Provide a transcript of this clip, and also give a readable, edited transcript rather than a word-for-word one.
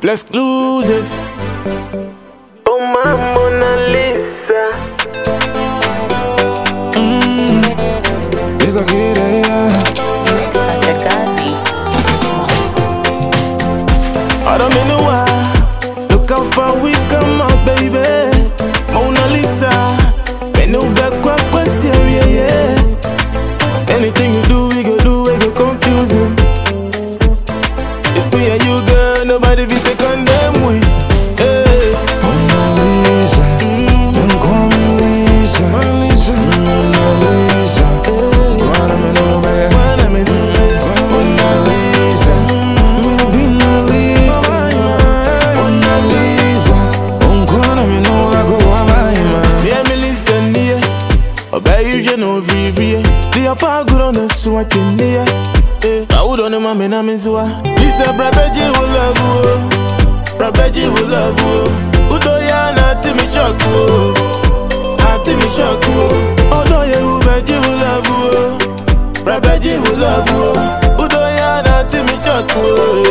Exclusive. Oh my Mona Lisa. It's like it, Mix Master Gazi. I don't mean why. Look how far we come out, baby. Mona Lisa. Me no back what serious, yeah. Anything you do, we go confuse them. It's me and you, girl. Nobody will take on them with. Hey. Mona Lisa. Don't call me Lisa. Mona Lisa. Wanna me know, baby. Mona Lisa. Mona Lisa. Don't call me know, I go away. Yeah, me listen here. Obey you, you know, Vivi. The upper good on the swat in there. I would on the mammy, I'm in Zua. He said, Brabeji will love you. Brabeji will love you. Udoyana, Timmy Shock. Timmy Shock. Odoye, Ubeji will love you. Brabeji will love you. Udoyana, Timmy Shock.